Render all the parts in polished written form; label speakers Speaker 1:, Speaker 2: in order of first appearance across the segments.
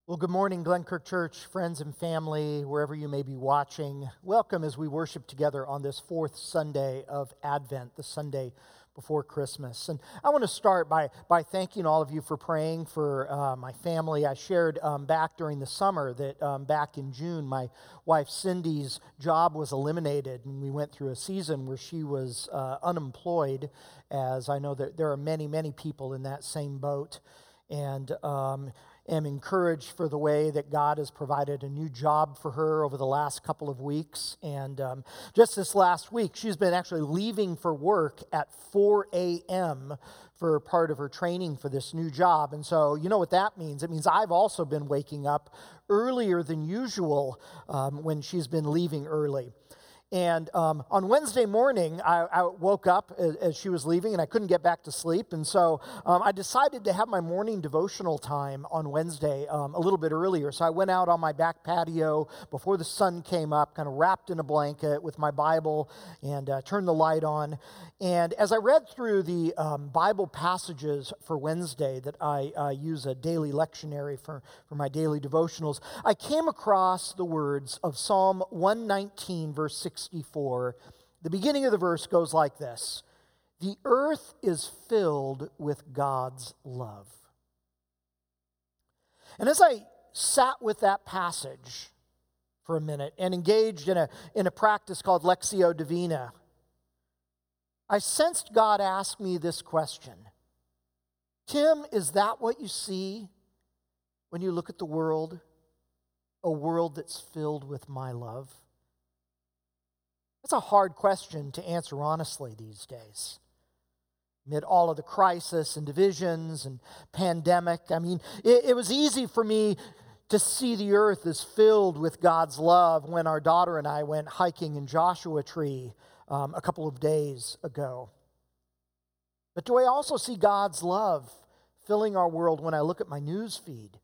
Speaker 1: Well, good morning, Glenkirk Church, friends and family, wherever you may be watching. Welcome as we worship together on this fourth Sunday of Advent, the Sunday before Christmas. And I want to start by thanking all of you for praying for my family. I shared back during the summer that back in June, my wife Cindy's job was eliminated, and we went through a season where she was unemployed, as I know that there are many, many people in that same boat. And am encouraged for the way that God has provided a new job for her over the last couple of weeks. And just this last week, she's been actually leaving for work at 4 a.m. for part of her training for this new job. And so you know what that means. It means I've also been waking up earlier than usual when she's been leaving early. And on Wednesday morning, I woke up as she was leaving, and I couldn't get back to sleep. And so I decided to have my morning devotional time on Wednesday a little bit earlier. So I went out on my back patio before the sun came up, kind of wrapped in a blanket with my Bible, and turned the light on. And as I read through the Bible passages for Wednesday that I use a daily lectionary for my daily devotionals, I came across the words of Psalm 119, verse 64. The beginning of the verse goes like this: "The earth is filled with God's love." And as I sat with that passage for a minute and engaged in a practice called Lectio Divina, I sensed God ask me this question: Tim, is that what you see when you look at the world? A world that's filled with my love? That's a hard question to answer honestly these days. Amid all of the crisis and divisions and pandemic, it was easy for me to see the earth as filled with God's love when our daughter and I went hiking in Joshua Tree a couple of days ago. But do I also see God's love filling our world when I look at my news feed?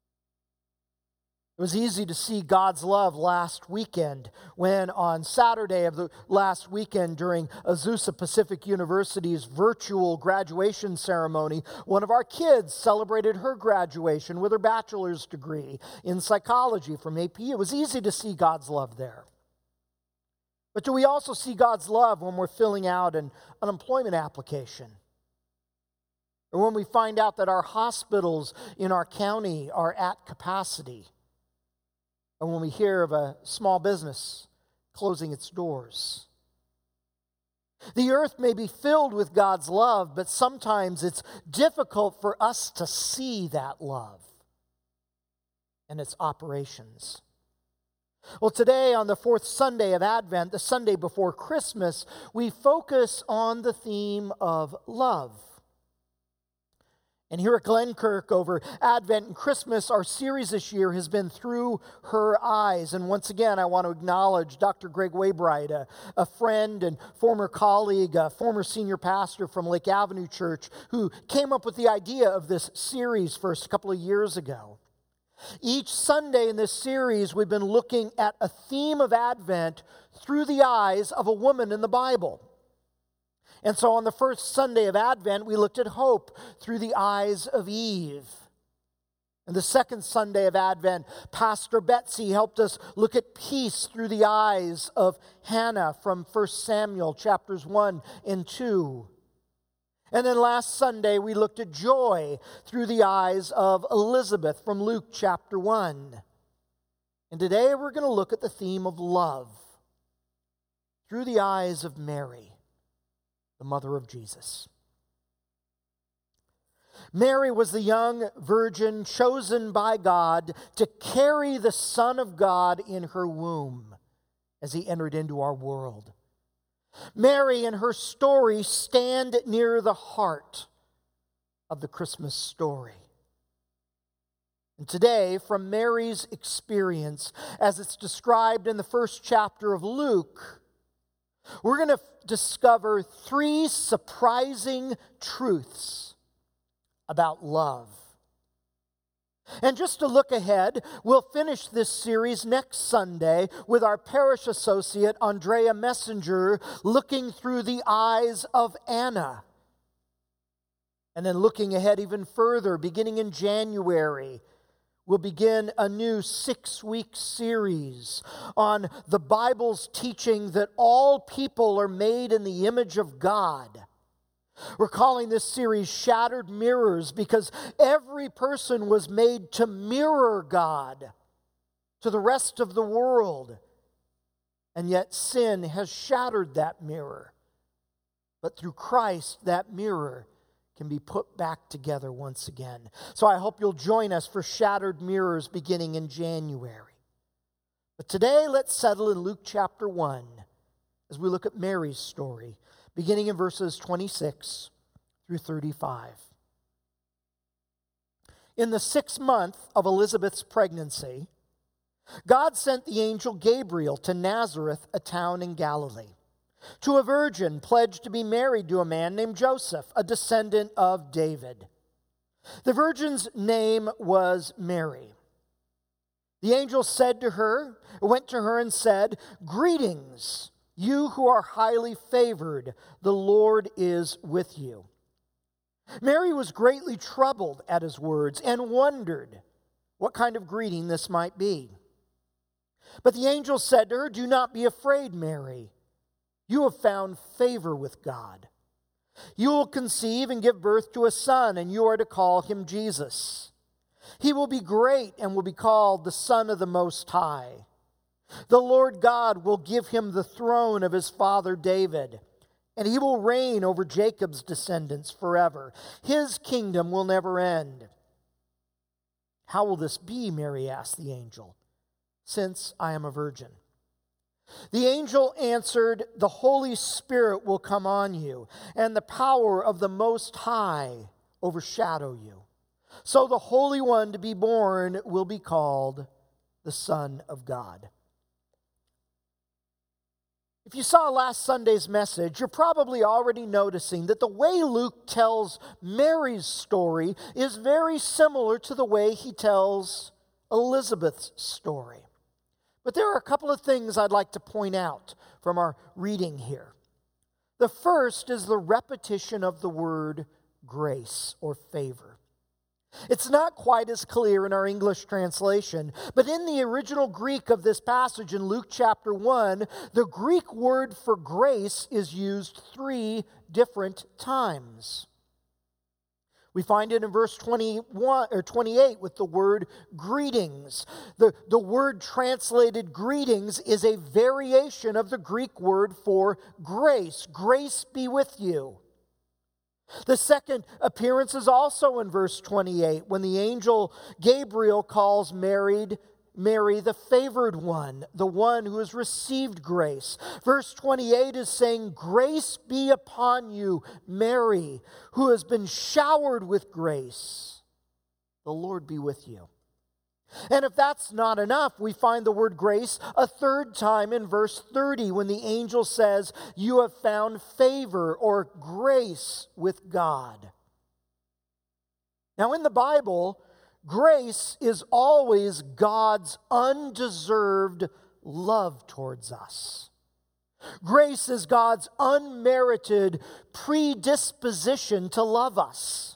Speaker 1: It was easy to see God's love last weekend when on Saturday of the last weekend during Azusa Pacific University's virtual graduation ceremony, one of our kids celebrated her graduation with her bachelor's degree in psychology from AP. It was easy to see God's love there. But do we also see God's love when we're filling out an unemployment application? Or when we find out that our hospitals in our county are at capacity? Or when we hear of a small business closing its doors? The earth may be filled with God's love, but sometimes it's difficult for us to see that love and its operations. Well, today on the fourth Sunday of Advent, the Sunday before Christmas, we focus on the theme of love. And here at Glenkirk, over Advent and Christmas, our series this year has been Through Her Eyes. And once again, I want to acknowledge Dr. Greg Waybright, a friend and former colleague, a former senior pastor from Lake Avenue Church, who came up with the idea of this series first a couple of years ago. Each Sunday in this series, we've been looking at a theme of Advent through the eyes of a woman in the Bible. And so on the first Sunday of Advent, we looked at hope through the eyes of Eve. And the second Sunday of Advent, Pastor Betsy helped us look at peace through the eyes of Hannah from 1 Samuel chapters 1 and 2. And then last Sunday, we looked at joy through the eyes of Elizabeth from Luke chapter 1. And today we're going to look at the theme of love through the eyes of Mary, the mother of Jesus. Mary was the young virgin chosen by God to carry the Son of God in her womb as he entered into our world. Mary and her story stand near the heart of the Christmas story. And today, from Mary's experience, as it's described in the first chapter of Luke, we're going to discover three surprising truths about love. And just to look ahead, we'll finish this series next Sunday with our parish associate, Andrea Messenger, looking through the eyes of Anna. And then looking ahead even further, beginning in January, we'll begin a new 6-week series on the Bible's teaching that all people are made in the image of God. We're calling this series Shattered Mirrors because every person was made to mirror God to the rest of the world. And yet sin has shattered that mirror. But through Christ, that mirror can be put back together once again. So I hope you'll join us for Shattered Mirrors beginning in January. But today, let's settle in Luke chapter 1 as we look at Mary's story, beginning in verses 26 through 35. In the 6th month of Elizabeth's pregnancy, God sent the angel Gabriel to Nazareth, a town in Galilee, to a virgin pledged to be married to a man named Joseph, a descendant of David. The virgin's name was Mary. The angel went to her and said, "Greetings, you who are highly favored, the Lord is with you." Mary was greatly troubled at his words and wondered what kind of greeting this might be. But the angel said to her, "Do not be afraid, Mary. You have found favor with God. You will conceive and give birth to a son, and you are to call him Jesus. He will be great and will be called the Son of the Most High. The Lord God will give him the throne of his father David, and he will reign over Jacob's descendants forever. His kingdom will never end." "How will this be?" Mary asked the angel, "since I am a virgin?" The angel answered, "The Holy Spirit will come on you, and the power of the Most High overshadow you. So the Holy One to be born will be called the Son of God." If you saw last Sunday's message, you're probably already noticing that the way Luke tells Mary's story is very similar to the way he tells Elizabeth's story. But there are a couple of things I'd like to point out from our reading here. The first is the repetition of the word grace or favor. It's not quite as clear in our English translation, but in the original Greek of this passage in Luke chapter 1, the Greek word for grace is used 3 different times. We find it in verse 21 or 28 with the word greetings. The word translated greetings is a variation of the Greek word for grace. Grace be with you. The second appearance is also in verse 28 when the angel Gabriel calls Mary the favored one, the one who has received grace. Verse 28 is saying, "Grace be upon you, Mary, who has been showered with grace. The Lord be with you." And if that's not enough, we find the word grace a third time in verse 30 when the angel says, "You have found favor or grace with God." Now in the Bible, grace is always God's undeserved love towards us. Grace is God's unmerited predisposition to love us.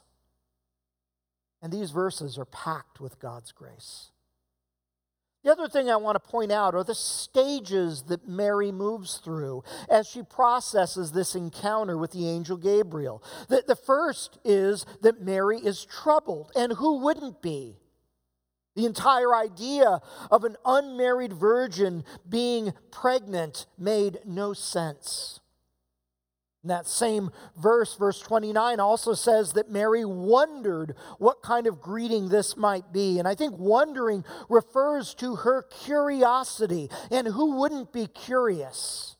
Speaker 1: And these verses are packed with God's grace. The other thing I want to point out are the stages that Mary moves through as she processes this encounter with the angel Gabriel. The first is that Mary is troubled, and who wouldn't be? The entire idea of an unmarried virgin being pregnant made no sense. And that same verse 29, also says that Mary wondered what kind of greeting this might be. And I think wondering refers to her curiosity. And who wouldn't be curious?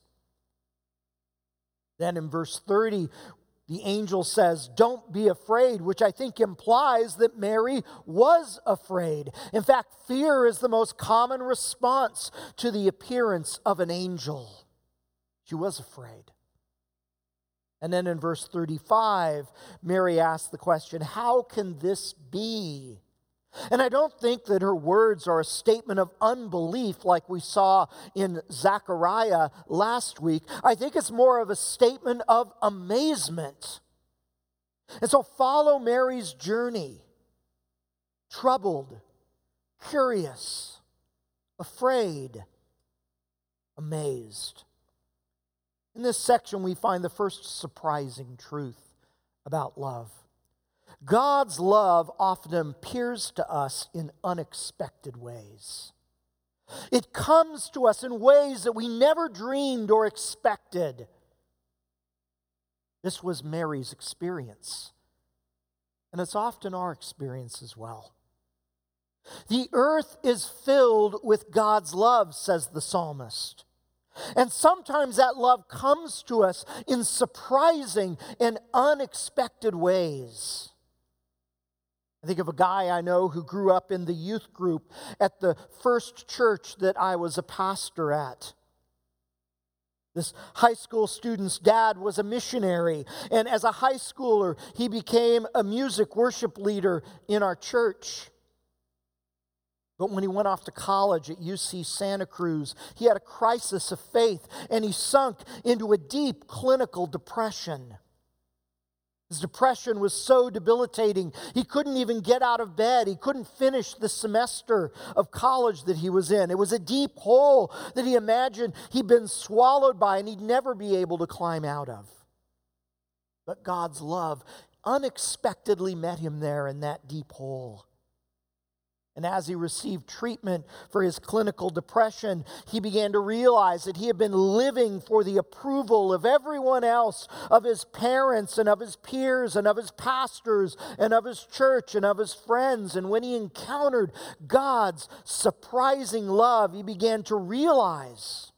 Speaker 1: Then in verse 30, the angel says, "Don't be afraid," which I think implies that Mary was afraid. In fact, fear is the most common response to the appearance of an angel. She was afraid. And then in verse 35, Mary asks the question, "How can this be?" And I don't think that her words are a statement of unbelief like we saw in Zechariah last week. I think it's more of a statement of amazement. And so follow Mary's journey. Troubled, curious, afraid, amazed. In this section, we find the first surprising truth about love. God's love often appears to us in unexpected ways. It comes to us in ways that we never dreamed or expected. This was Mary's experience, and it's often our experience as well. The earth is filled with God's love, says the psalmist. And sometimes that love comes to us in surprising and unexpected ways. I think of a guy I know who grew up in the youth group at the first church that I was a pastor at. This high school student's dad was a missionary, and as a high schooler, he became a music worship leader in our church. But when he went off to college at UC Santa Cruz, he had a crisis of faith, and he sunk into a deep clinical depression. His depression was so debilitating, he couldn't even get out of bed. He couldn't finish the semester of college that he was in. It was a deep hole that he imagined he'd been swallowed by and he'd never be able to climb out of. But God's love unexpectedly met him there in that deep hole. And as he received treatment for his clinical depression, he began to realize that he had been living for the approval of everyone else, of his parents and of his peers and of his pastors and of his church and of his friends. And when he encountered God's surprising love, he began to realize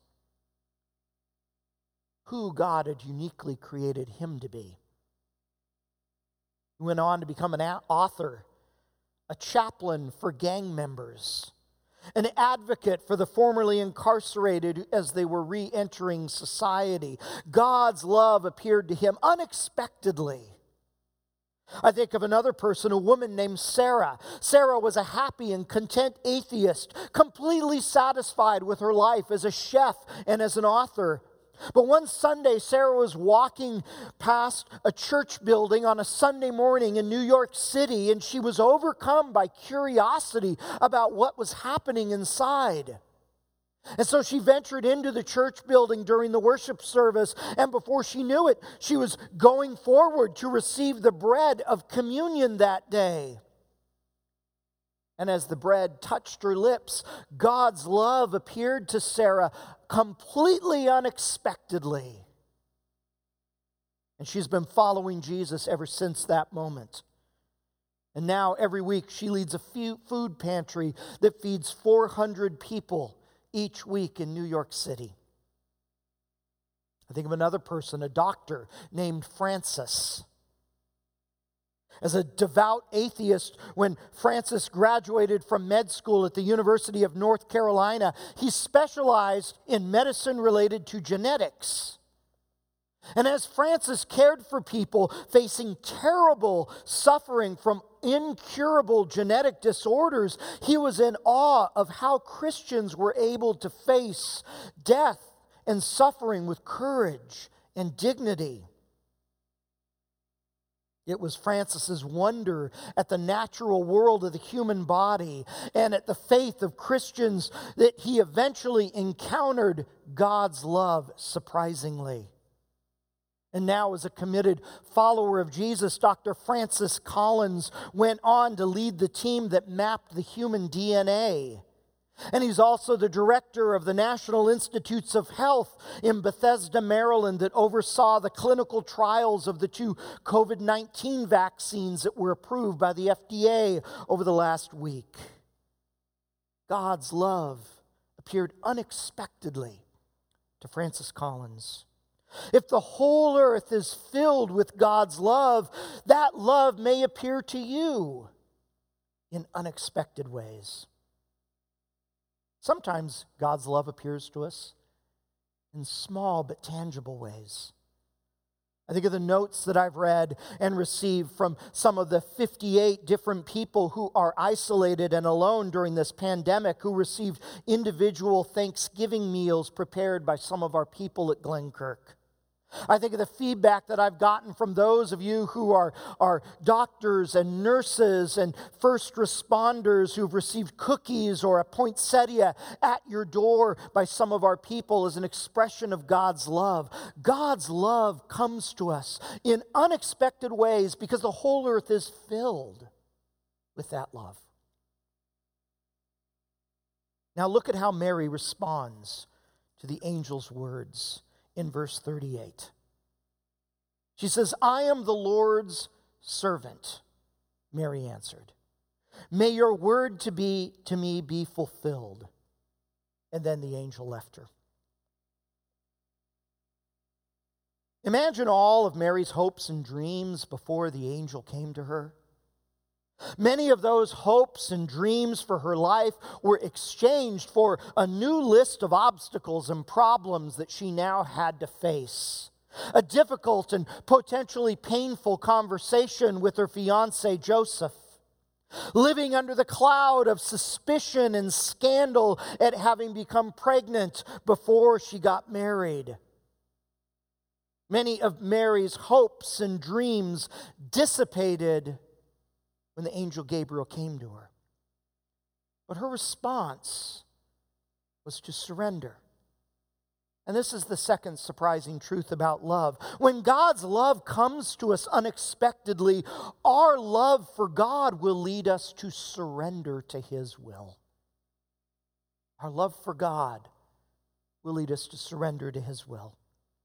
Speaker 1: who God had uniquely created him to be. He went on to become an author, a chaplain for gang members, an advocate for the formerly incarcerated as they were re-entering society. God's love appeared to him unexpectedly. I think of another person, a woman named Sarah. Sarah was a happy and content atheist, completely satisfied with her life as a chef and as an author. But one Sunday, Sarah was walking past a church building on a Sunday morning in New York City, and she was overcome by curiosity about what was happening inside. And so she ventured into the church building during the worship service, and before she knew it, she was going forward to receive the bread of communion that day. And as the bread touched her lips, God's love appeared to Sarah completely unexpectedly. And she's been following Jesus ever since that moment. And now every week she leads a food pantry that feeds 400 people each week in New York City. I think of another person, a doctor named Francis. As a devout atheist, when Francis graduated from med school at the University of North Carolina, he specialized in medicine related to genetics. And as Francis cared for people facing terrible suffering from incurable genetic disorders, he was in awe of how Christians were able to face death and suffering with courage and dignity. It was Francis's wonder at the natural world of the human body and at the faith of Christians that he eventually encountered God's love surprisingly. And now, as a committed follower of Jesus, Dr. Francis Collins went on to lead the team that mapped the human DNA. And he's also the director of the National Institutes of Health in Bethesda, Maryland, that oversaw the clinical trials of the 2 COVID-19 vaccines that were approved by the FDA over the last week. God's love appeared unexpectedly to Francis Collins. If the whole earth is filled with God's love, that love may appear to you in unexpected ways. Sometimes God's love appears to us in small but tangible ways. I think of the notes that I've read and received from some of the 58 different people who are isolated and alone during this pandemic, who received individual Thanksgiving meals prepared by some of our people at Glenkirk. I think of the feedback that I've gotten from those of you who are doctors and nurses and first responders who've received cookies or a poinsettia at your door by some of our people as an expression of God's love. God's love comes to us in unexpected ways because the whole earth is filled with that love. Now look at how Mary responds to the angel's words. In verse 38. She says, "I am the Lord's servant," Mary answered. "May your word to me be fulfilled." And then the angel left her. Imagine all of Mary's hopes and dreams before the angel came to her. Many of those hopes and dreams for her life were exchanged for a new list of obstacles and problems that she now had to face. A difficult and potentially painful conversation with her fiancé, Joseph. Living under the cloud of suspicion and scandal at having become pregnant before she got married. Many of Mary's hopes and dreams dissipated when the angel Gabriel came to her. But her response was to surrender. And this is the second surprising truth about love. When God's love comes to us unexpectedly, our love for God will lead us to surrender to His will. Our love for God will lead us to surrender to His will.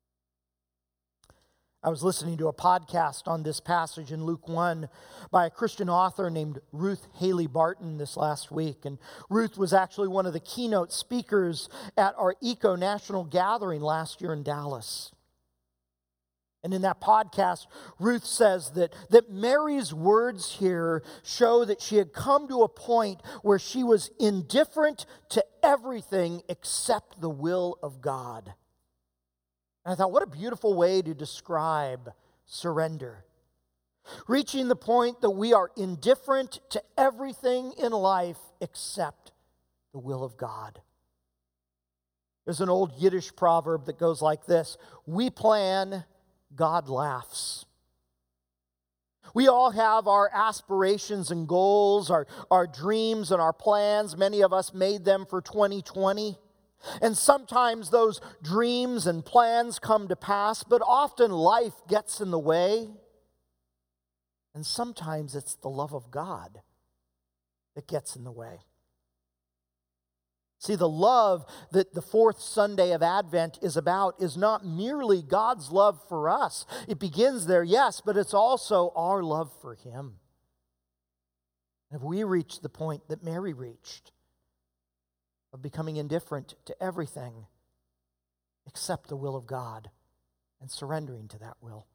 Speaker 1: I was listening to a podcast on this passage in Luke 1 by a Christian author named Ruth Haley Barton this last week. And Ruth was actually one of the keynote speakers at our Eco National Gathering last year in Dallas. And in that podcast, Ruth says that Mary's words here show that she had come to a point where she was indifferent to everything except the will of God. And I thought, what a beautiful way to describe surrender. Reaching the point that we are indifferent to everything in life except the will of God. There's an old Yiddish proverb that goes like this: we plan, God laughs. We all have our aspirations and goals, our dreams and our plans. Many of us made them for 2020. And sometimes those dreams and plans come to pass, but often life gets in the way. And sometimes it's the love of God that gets in the way. See, the love that the fourth Sunday of Advent is about is not merely God's love for us. It begins there, yes, but it's also our love for Him. Have we reached the point that Mary reached? Of becoming indifferent to everything except the will of God and surrendering to that will.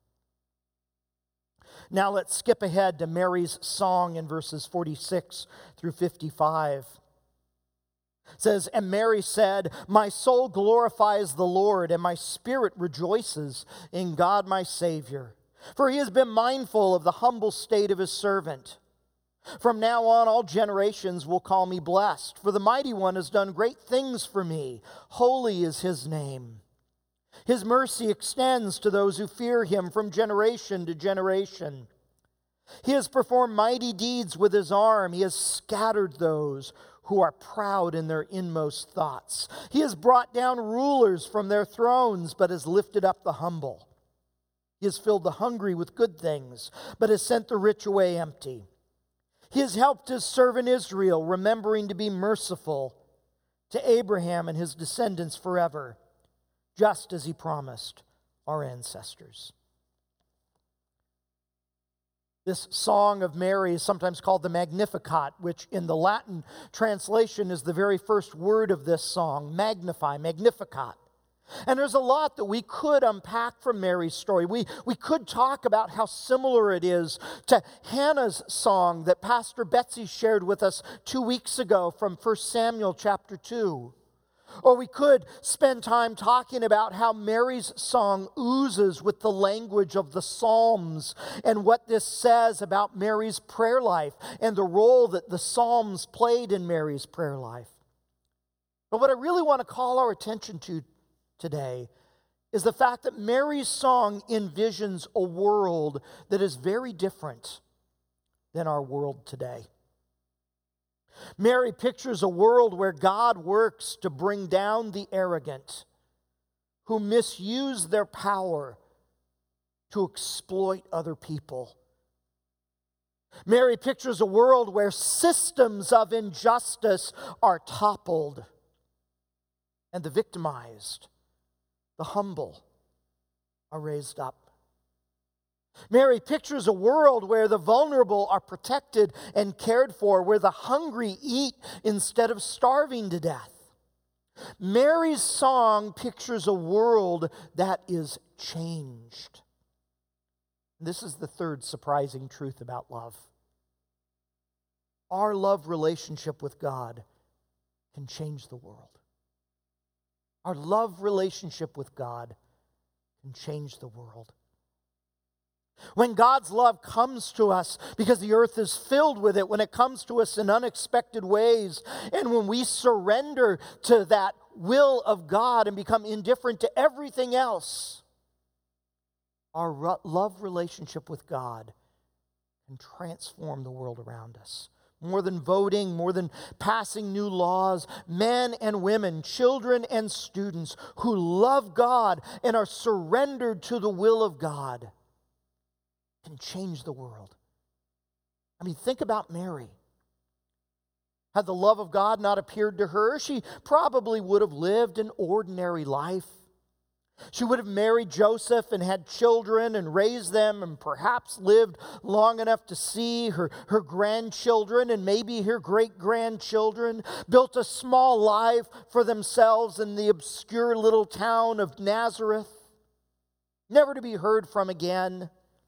Speaker 1: Now let's skip ahead to Mary's song in verses 46 through 55. It says, "And Mary said, my soul glorifies the Lord, and my spirit rejoices in God my Savior. For He has been mindful of the humble state of His servant. From now on, all generations will call me blessed, for the Mighty One has done great things for me. Holy is His name. His mercy extends to those who fear Him from generation to generation. He has performed mighty deeds with His arm. He has scattered those who are proud in their inmost thoughts. He has brought down rulers from their thrones, but has lifted up the humble. He has filled the hungry with good things, but has sent the rich away empty. He has helped His servant Israel, remembering to be merciful to Abraham and his descendants forever, just as He promised our ancestors." This song of Mary is sometimes called the Magnificat, which in the Latin translation is the very first word of this song, magnify, Magnificat. And there's a lot that we could unpack from Mary's story. We could talk about how similar it is to Hannah's song that Pastor Betsy shared with us 2 weeks ago from 1 Samuel chapter 2. Or we could spend time talking about how Mary's song oozes with the language of the Psalms and what this says about Mary's prayer life and the role that the Psalms played in Mary's prayer life. But what I really want to call our attention to today is the fact that Mary's song envisions a world that is very different than our world today. Mary pictures a world where God works to bring down the arrogant who misuse their power to exploit other people. Mary pictures a world where systems of injustice are toppled and the victimized, the humble, are raised up. Mary pictures a world where the vulnerable are protected and cared for, where the hungry eat instead of starving to death. Mary's song pictures a world that is changed. This is the third surprising truth about love. Our love relationship with God can change the world. Our love relationship with God can change the world. When God's love comes to us, because the earth is filled with it, when it comes to us in unexpected ways, and when we surrender to that will of God and become indifferent to everything else, our love relationship with God can transform the world around us. More than voting, more than passing new laws, men and women, children and students who love God and are surrendered to the will of God can change the world. I mean, think about Mary. Had the love of God not appeared to her, she probably would have lived an ordinary life. She would have married Joseph and had children and raised them and perhaps lived long enough to see her grandchildren and maybe her great-grandchildren, built a small life for themselves in the obscure little town of Nazareth, never to be heard from again.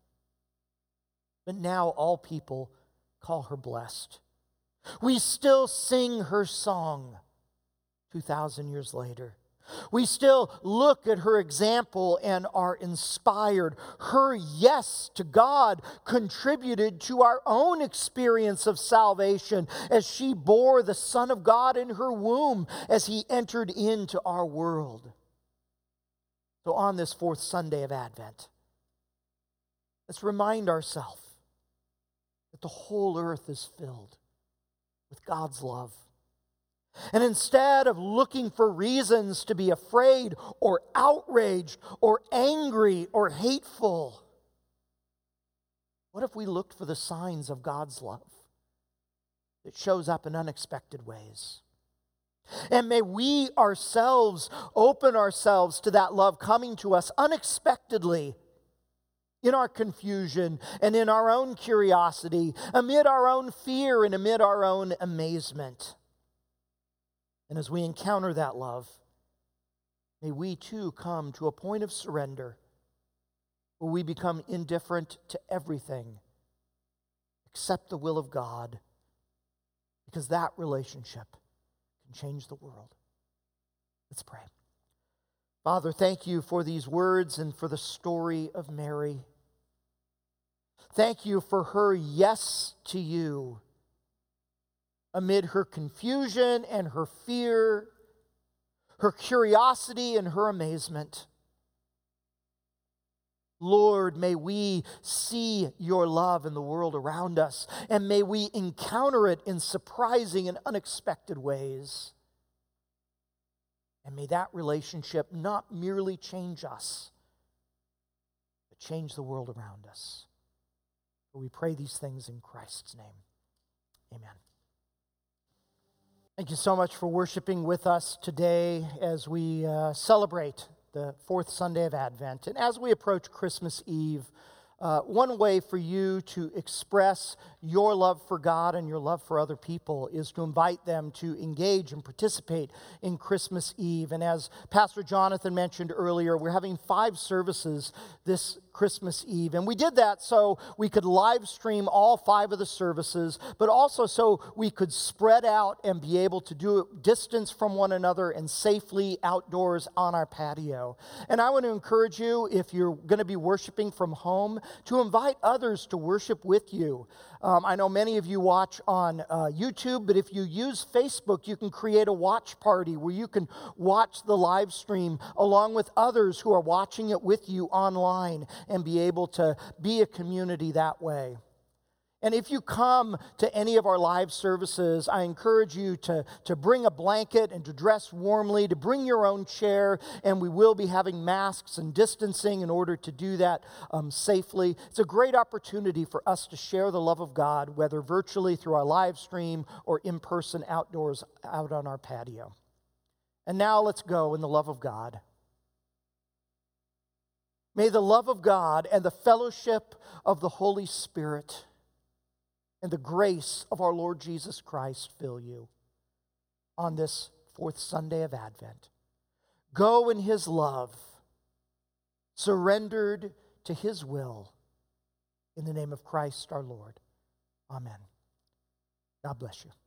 Speaker 1: But now all people call her blessed. We still sing her song 2,000 years later. We still look at her example and are inspired. Her yes to God contributed to our own experience of salvation as she bore the Son of God in her womb as he entered into our world. So on this fourth Sunday of Advent, let's remind ourselves that the whole earth is filled with God's love. And instead of looking for reasons to be afraid or outraged or angry or hateful, what if we looked for the signs of God's love that shows up in unexpected ways? And may we ourselves open ourselves to that love coming to us unexpectedly in our confusion and in our own curiosity, amid our own fear and amid our own amazement. And as we encounter that love, may we too come to a point of surrender where we become indifferent to everything except the will of God, because that relationship can change the world. Let's pray. Father, thank you for these words and for the story of Mary. Thank you for her yes to you amid her confusion and her fear, her curiosity and her amazement. Lord, may we see your love in the world around us, and may we encounter it in surprising and unexpected ways. And may that relationship not merely change us, but change the world around us. For we pray these things in Christ's name. Amen. Thank you so much for worshiping with us today as we celebrate the fourth Sunday of Advent. And as we approach Christmas Eve, one way for you to express your love for God and your love for other people is to invite them to engage and participate in Christmas Eve. And as Pastor Jonathan mentioned earlier, we're having 5 services this Christmas Eve. And we did that so we could live stream all 5 of the services, but also so we could spread out and be able to do it distance from one another and safely outdoors on our patio. And I want to encourage you, if you're going to be worshiping from home, to invite others to worship with you. I know many of you watch on YouTube, but if you use Facebook, you can create a watch party where you can watch the live stream along with others who are watching it with you online and be able to be a community that way. And if you come to any of our live services, I encourage you to bring a blanket and to dress warmly, to bring your own chair, and we will be having masks and distancing in order to do that safely. It's a great opportunity for us to share the love of God, whether virtually through our live stream or in person outdoors out on our patio. And now let's go in the love of God. May the love of God and the fellowship of the Holy Spirit and the grace of our Lord Jesus Christ fill you on this 4th Sunday of Advent. Go in His love, surrendered to His will, in the name of Christ our Lord. Amen. God bless you.